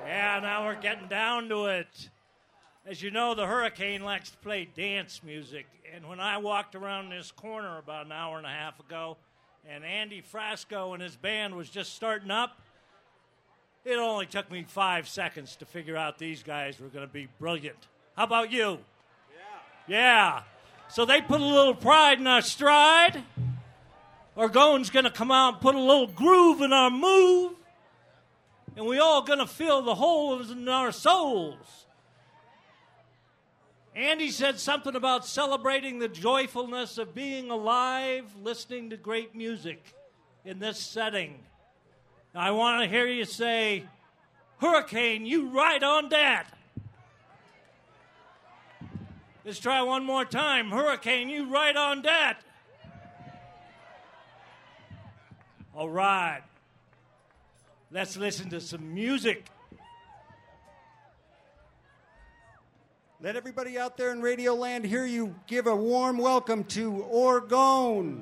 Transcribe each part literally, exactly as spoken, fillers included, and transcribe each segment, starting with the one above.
Yeah, now we're getting down to it. As you know, the Hurricane likes to play dance music. And when I walked around this corner about an hour and a half ago, and Andy Frasco and his band was just starting up, it only took me five seconds to figure out these guys were going to be brilliant. How about you? Yeah. Yeah. So they put a little pride in our stride. Orgone's going to come out and put a little groove in our move. And we all going to feel the holes in our souls. Andy said something about celebrating the joyfulness of being alive, listening to great music in this setting. Now, I want to hear you say, Hurricane, you right on that. Let's try one more time. Hurricane, you right on that. All right. Let's listen to some music. Let everybody out there in Radio Land hear you give a warm welcome to Orgone.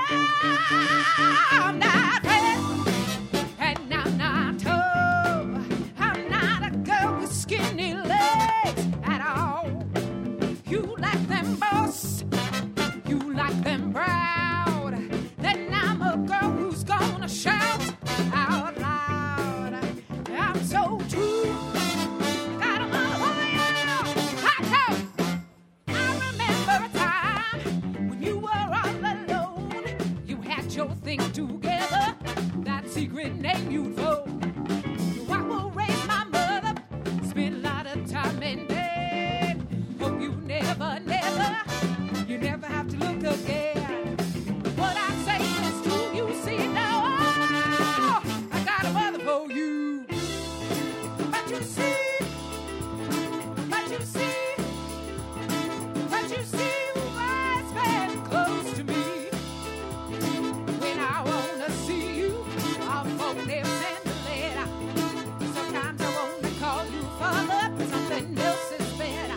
I'm not red, and I'm not tall. I'm not a girl with skinny legs at all. You like them boss, you like them proud. Then I'm a girl who's gonna shout out loud. I'm so true. Got a mother for you. Hot dog. I remember a time when you were all alone. You had your thing together, that secret name you'd phone. So I will raise my mother, spend a lot of time in bed. Hope you never, never, you never have to look again. What I say is true, you see now. Oh, I got a mother for you. But you see, but you see, but you see, what's been close to me. When I wanna see you, I'll phone them, send a letter. Sometimes I wanna call you father, but something else is better.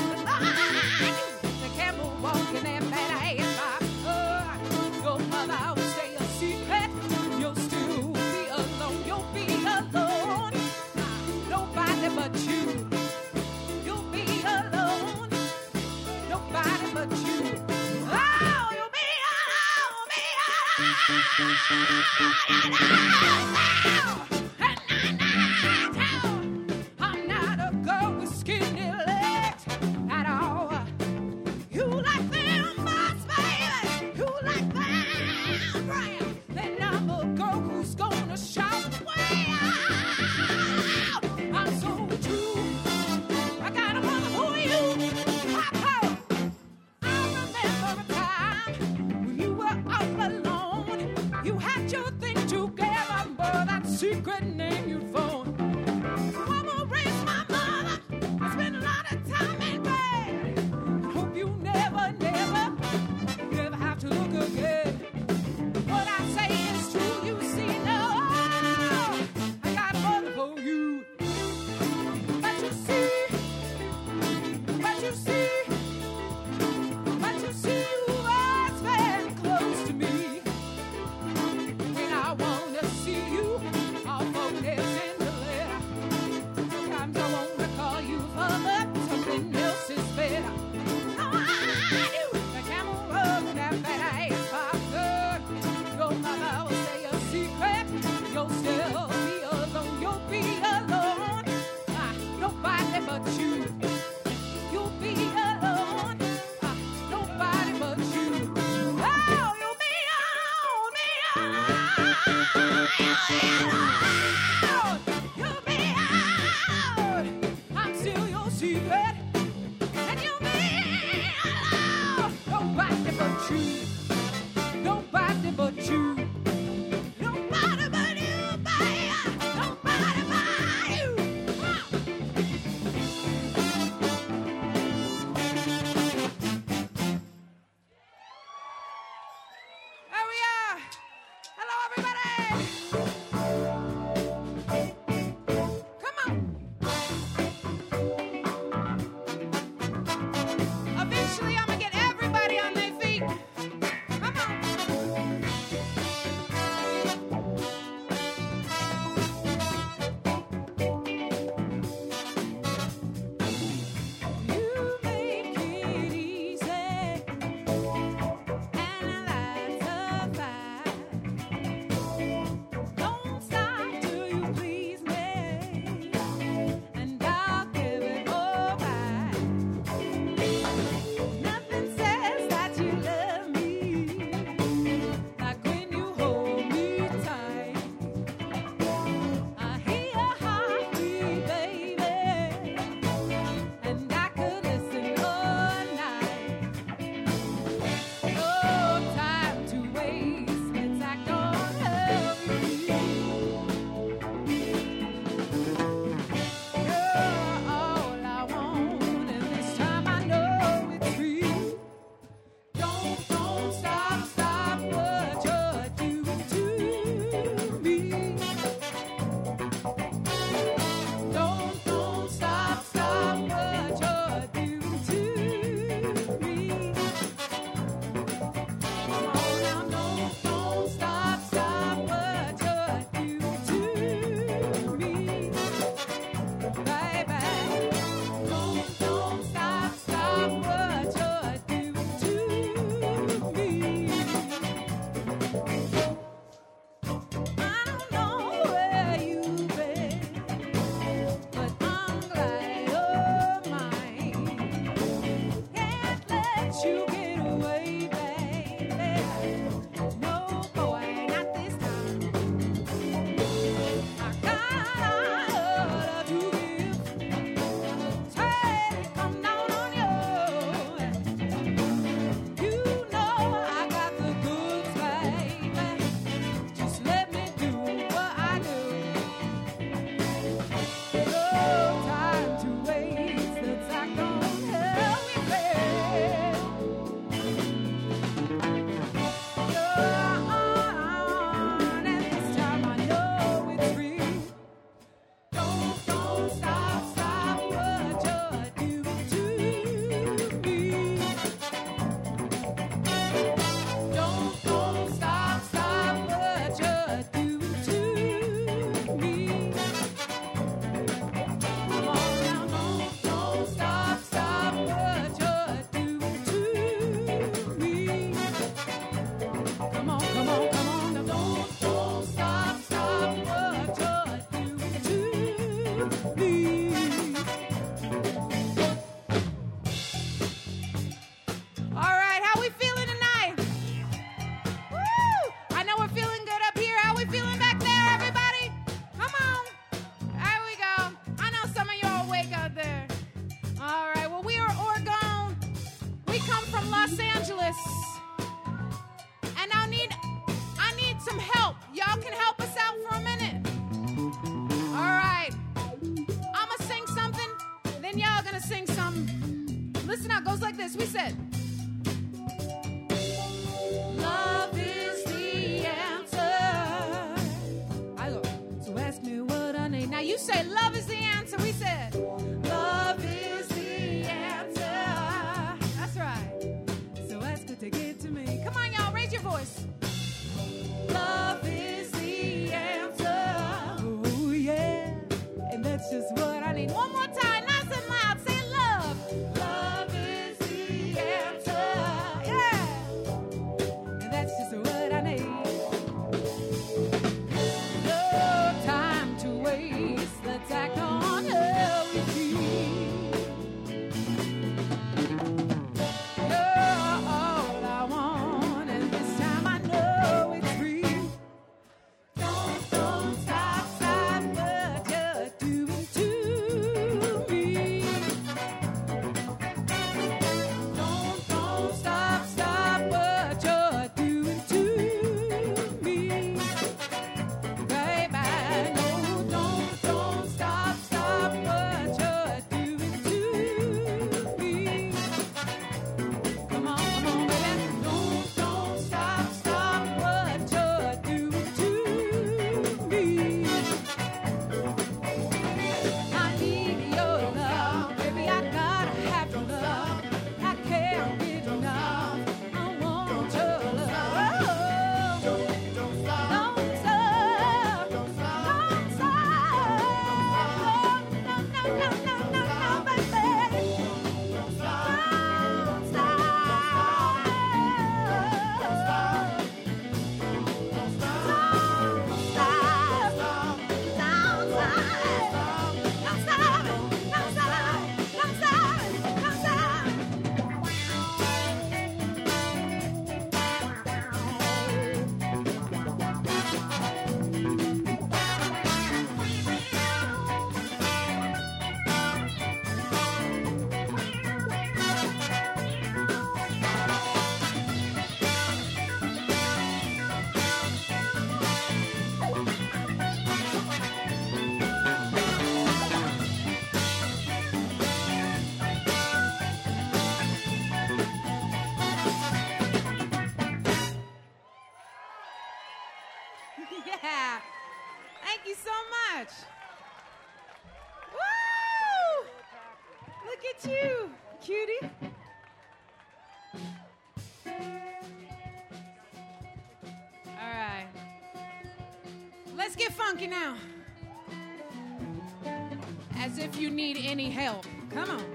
The camel walking and bad ass by her. Your mother will stay a secret. You'll still be alone. You'll be alone. Nobody but you. You'll be alone. Nobody but you. Oh, you'll be alone. Be alone. I'm not a girl with skinny legs at all. You like them boss, baby. You like them brown. Then I'm a girl who's gonna shout way out. I'm so true. I got a mother for you. Pop-po. I remember a time when you were all alone. You had your thing together, but that secret verse. We said, love is the answer. I go, so ask me what I need. Now you say, love is the answer. We said, love is the answer. That's right. So ask her to give to me. Come on, y'all, raise your voice. Love is the answer. Oh, yeah. And that's just what I need. One more time, nice and loud. Say love. Love is the answer. Yeah. And that's just what I need. No time to waste. Let's act on how we feel. You're all I want, and this time I know it's real. Don't, don't stop, stop what you're doing to me. Don't, don't stop, stop what you're doing to me. Baby, no, don't, don't stop, stop what you're doing to me. Come on, come on, baby. Don't, don't stop, stop what you're doing to me. I need your love, baby. I gotta have your love. I can't get enough. I want your love. Don't stop, don't stop, don't stop. No, no, no, no, no, no, baby. Don't stop, don't stop. Yeah. Thank you so much. Woo! Look at you, cutie. All right. Let's get funky now. As if you need any help. Come on.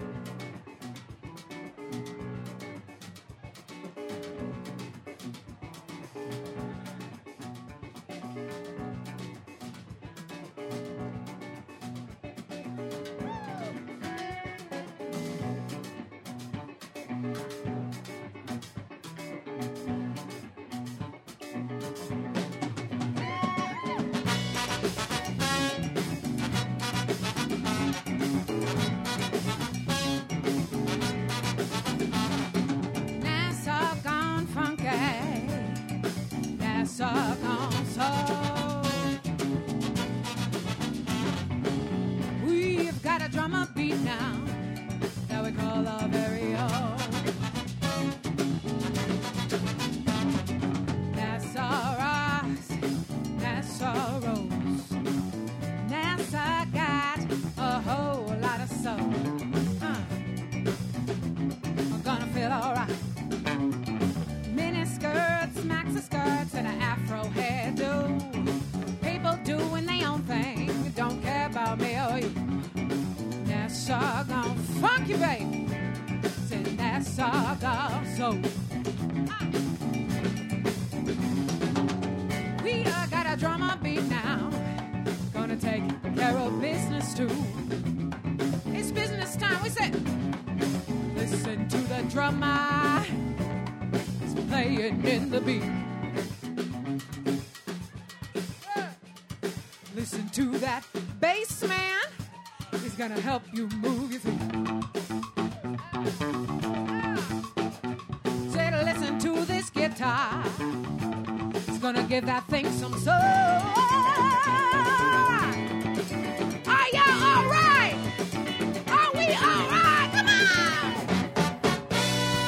Nassau gone funky. Nassau gone soul. We've got a drummer beat now that we call our very own. Nassau rocks, Nassau rolls. Nassau got a whole lot of soul. Uh, I'm gonna feel alright. Mini skirts, maxi skirts, and an afro hairdo. People doing their own thing, don't care about me or you. Nassau gone funky, baby. Said Nassau gone soul. We uh, got a drummer beat now. Gonna take care of business too. It's business time. We said, listen to the drummer. He's playing in the beat. Listen to that bass man. He's gonna help you move your feet. Say, listen to this guitar. He's gonna give that thing some soul. Are y'all all right? Are we all right? Come on!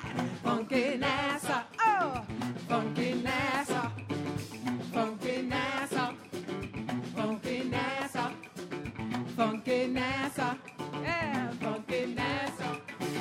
Funky Nassau, oh, funky Nassau, funky Nassau, funky Nassau, funky Nassau, yeah, funky Nassau.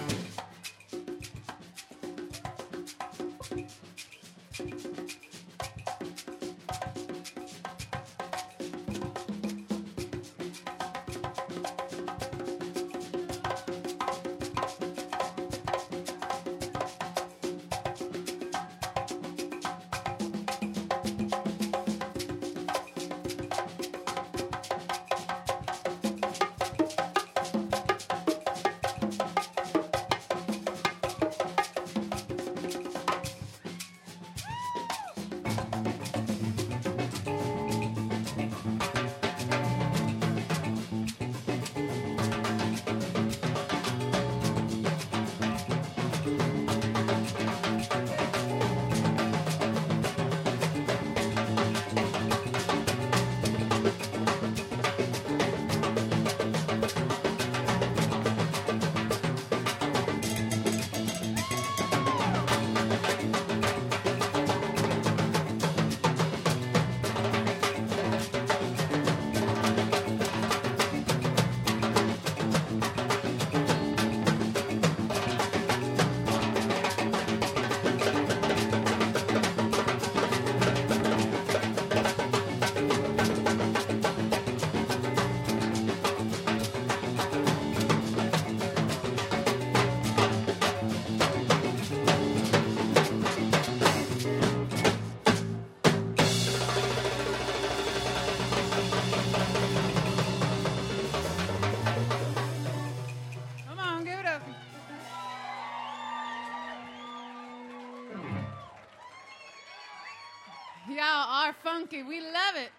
Y'all are funky. We love it.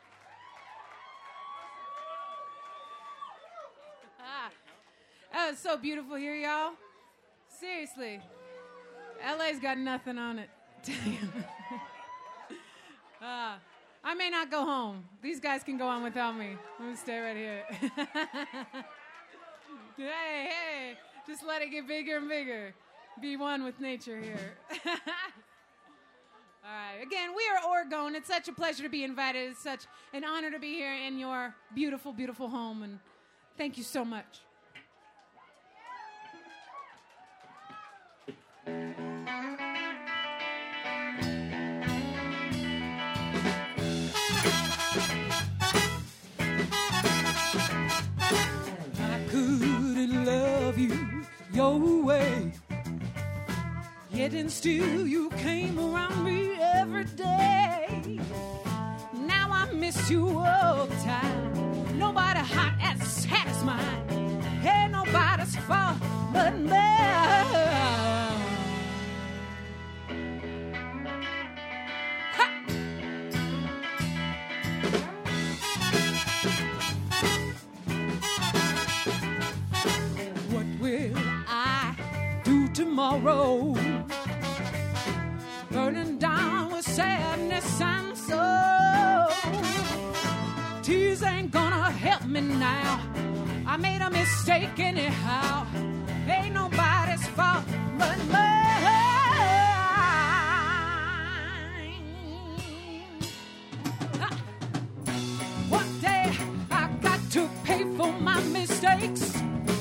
Ah, that was so beautiful here, y'all. Seriously. L A's got nothing on it. uh, I may not go home. These guys can go on without me. I'm going to stay right here. Hey, hey. Just let it get bigger and bigger. Be one with nature here. All right. Again, we are Orgone. It's such a pleasure to be invited. It's such an honor to be here in your beautiful, beautiful home. And thank you so much. I couldn't love you your way. Yet and still you came around me every day. Now I miss you all the time. Nobody hot as sad as mine. Ain't nobody's fault but mine. What will I do tomorrow? Burning down with sadness and sorrow. Tears ain't gonna help me now. I made a mistake anyhow. Ain't nobody's fault but mine. One day I got to pay for my mistakes.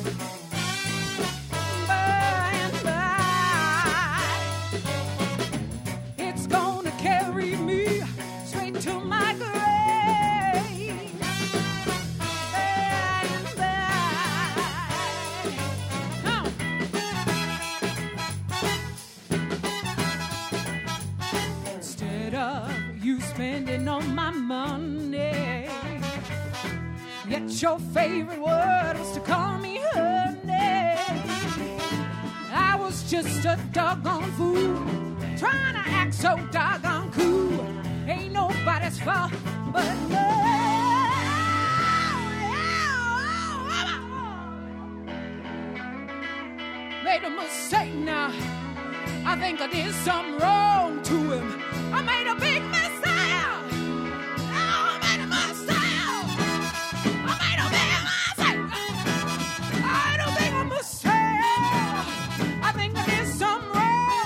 Spending all my money, yet your favorite word was to call me honey. I was just a doggone fool, trying to act so doggone cool. Ain't nobody's fault but mine. Made a mistake now. I think I did something wrong to him. I made a big mistake. Something wrong.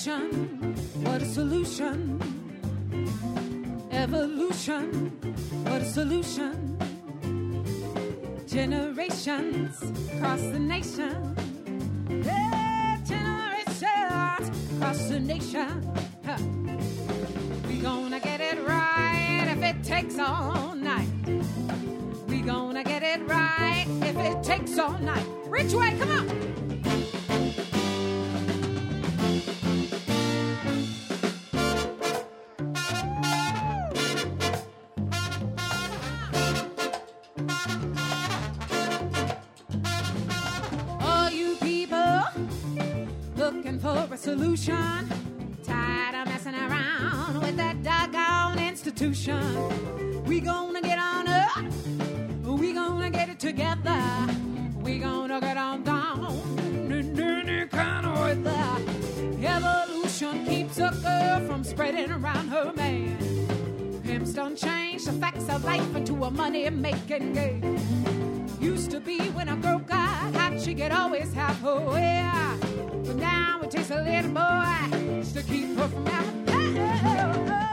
Evolution, what a solution. Evolution, what a solution. Generations across the nation. Yeah, generations across the nation. Huh. We gonna get it right if it takes all night. We gonna get it right if it takes all night. Rich Way, come on. Solution. Tired of messing around with that doggone institution. We gonna get on up. We gonna get it together. We gonna get on down in any kind of weather. Evolution keeps a girl from spreading around her man. Pimps don't change the facts of life into a money-making game. Used to be when a girl got hot, she could always have her way. But now it takes a little boy just to keep her from having oh, oh, oh.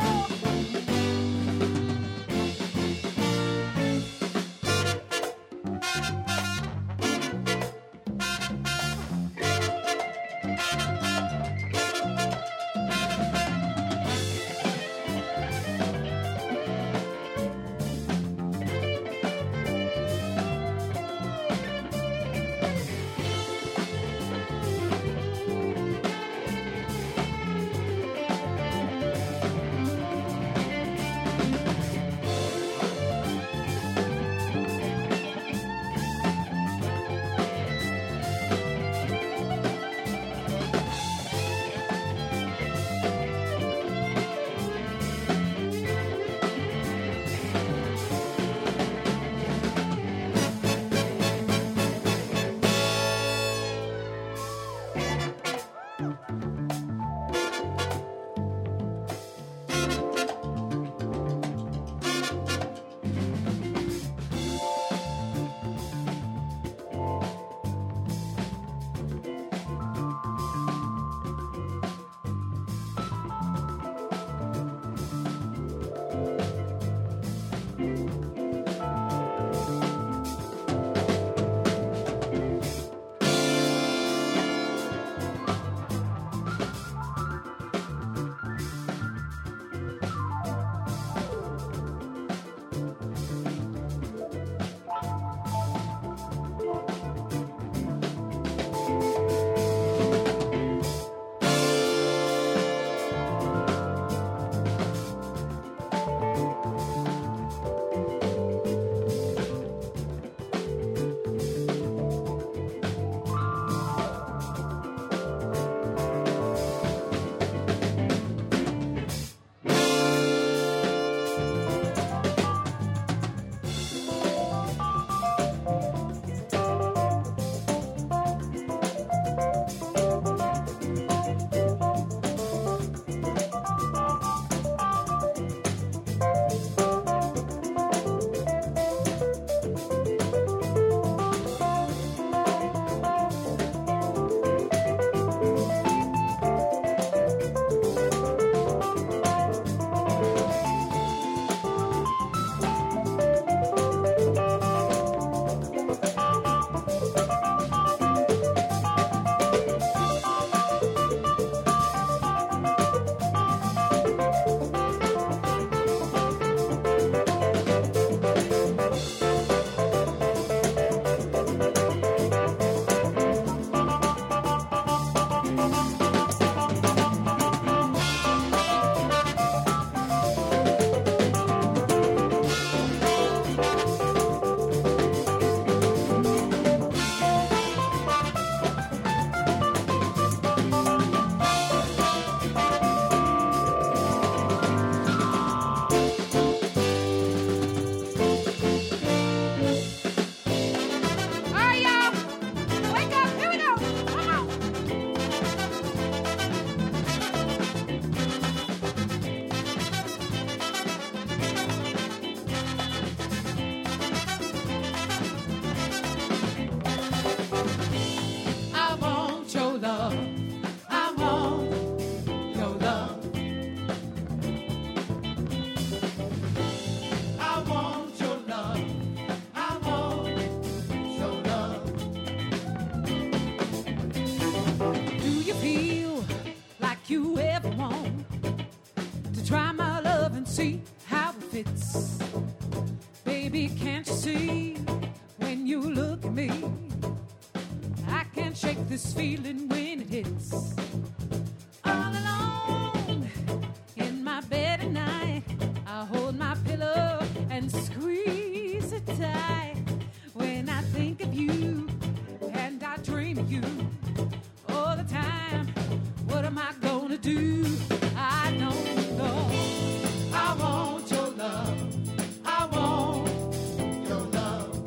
this feeling when it hits. All alone in my bed at night, I hold my pillow and squeeze it tight. When I think of you and I dream of you all the time, what am I gonna do? I don't know. I want your love. I want your love.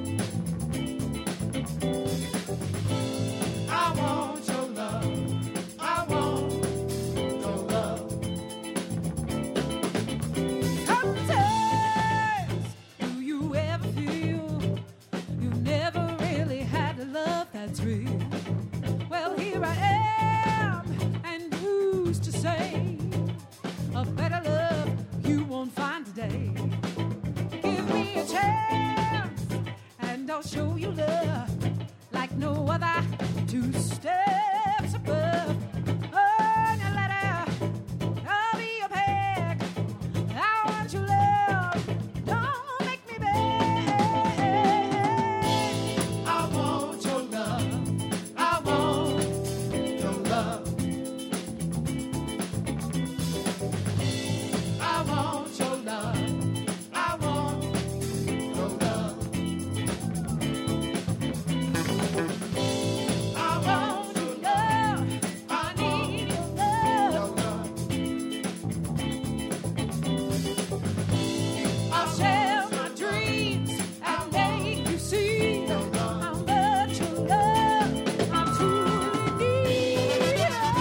I want your love. I want your love. Sometimes, do you ever feel you never really had a love that's real? Well, here I am, and who's to say a better love you won't find today? Give me a chance, and I'll show you love like no other. Two steps above. On your letter, I'll be your peg. I want your love. Don't make me beg. I want your love. I want your love. I want your love. I want your love. I want your love. I need your love. I'll share my dreams and make you see how much your love I truly need.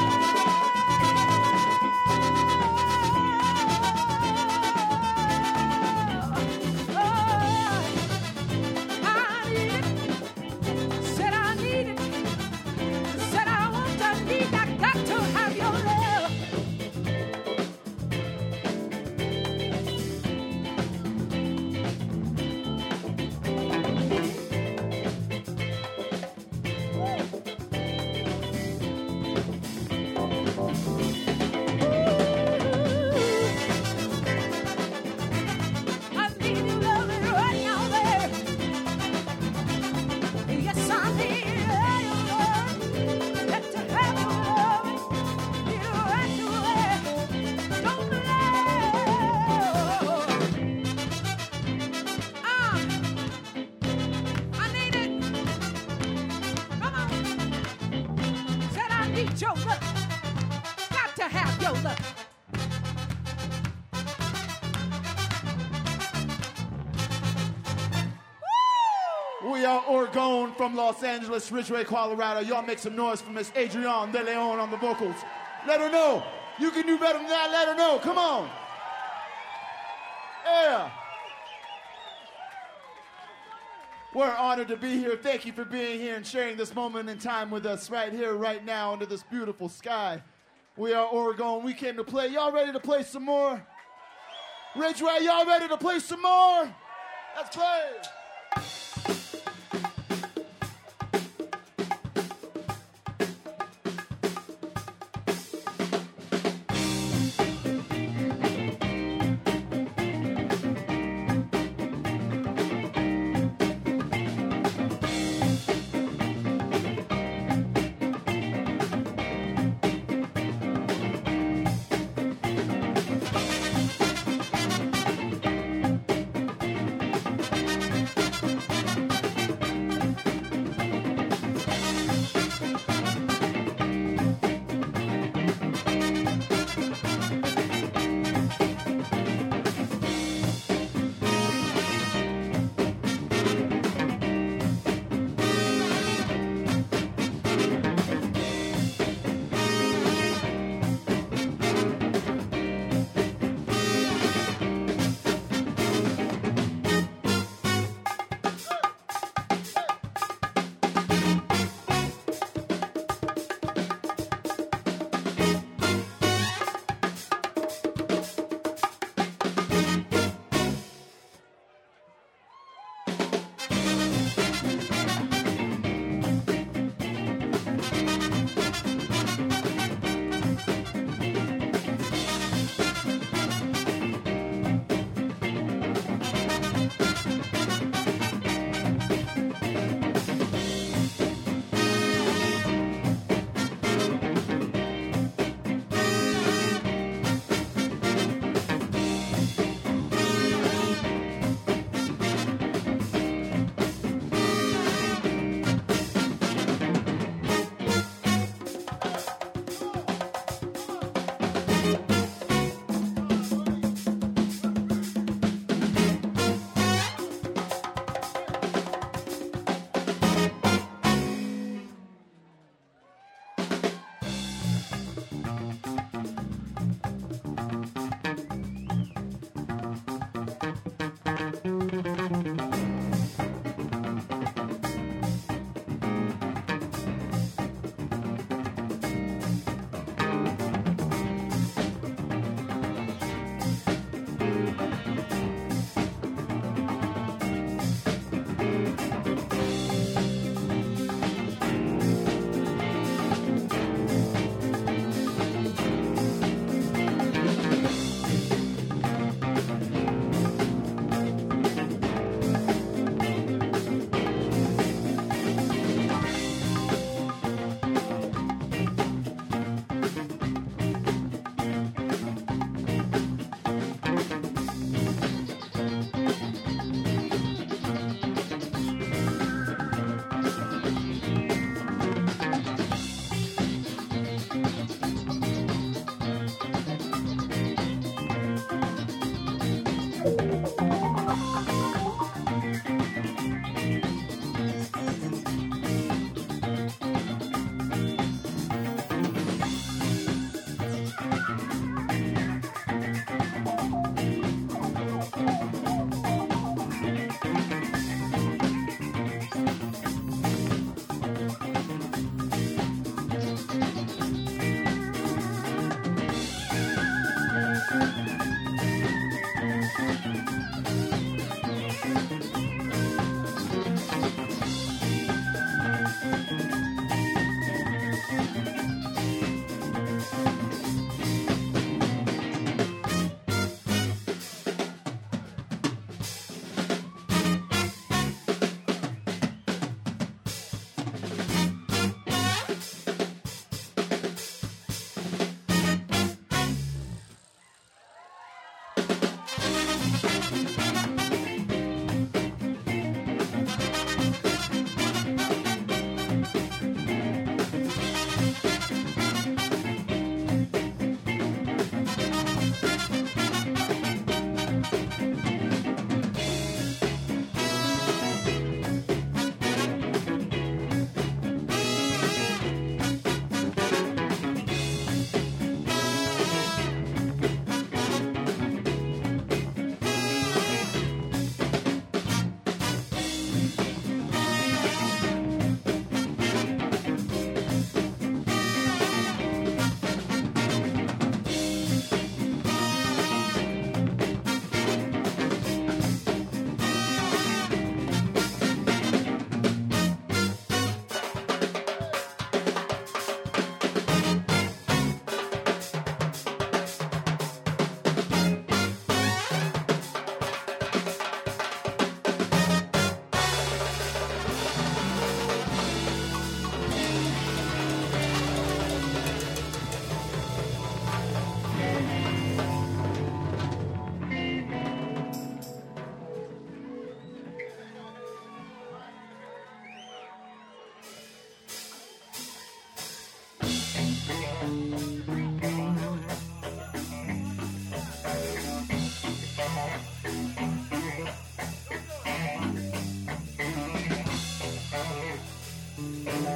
I need it. Said I need it. Said I want, I need, I got to have your love. I need your love right now, baby. Yes, I need your love. Got to have your love. You right away. Don't love. Ah, I need it. Come on. Said I need your love. Got to have your love. We are Orgone from Los Angeles, Ridgeway, Colorado. Y'all make some noise for Miss Adrienne De Leon on the vocals. Let her know. You can do better than that. Let her know. Come on. Yeah. We're honored to be here. Thank you for being here and sharing this moment in time with us right here, right now, under this beautiful sky. We are Orgone. We came to play. Y'all ready to play some more? Ridgeway, y'all ready to play some more? Let's play.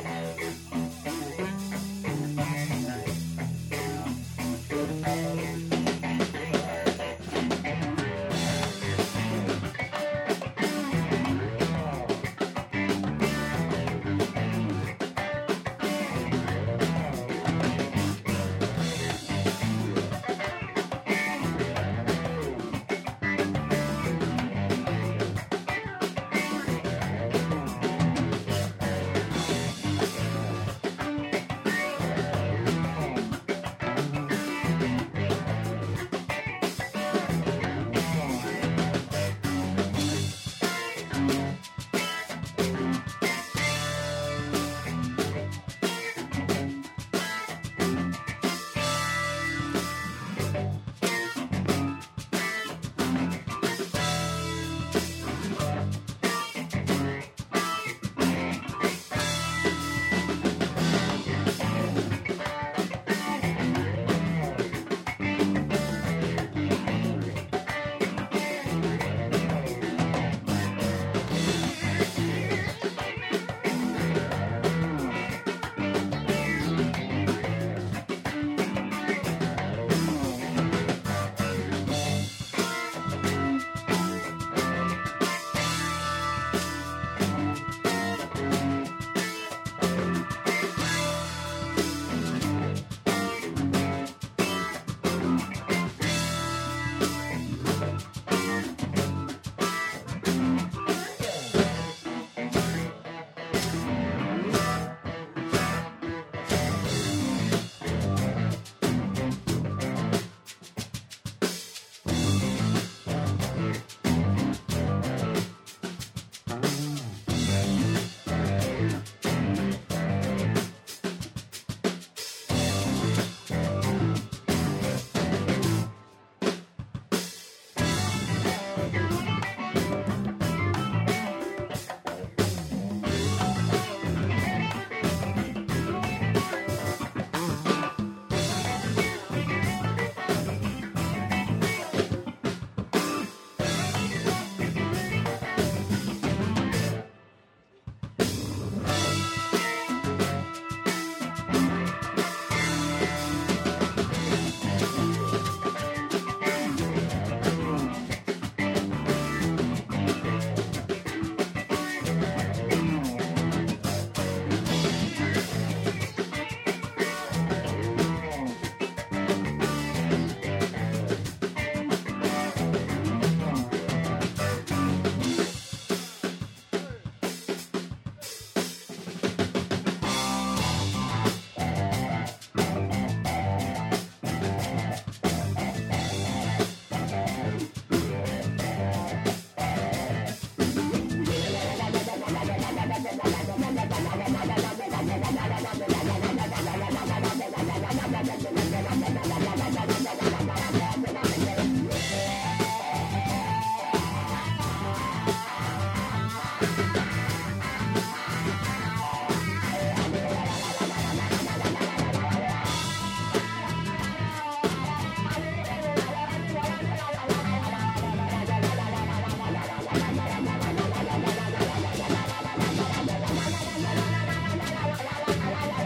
la la la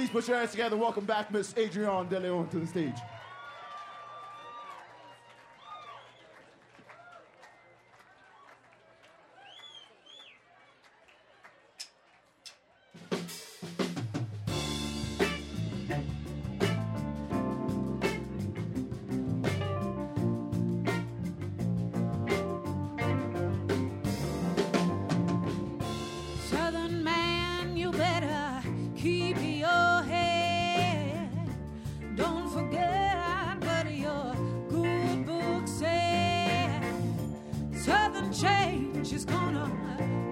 Please put your hands together and welcome back Miss Adrienne De Leon to the stage. Change is gonna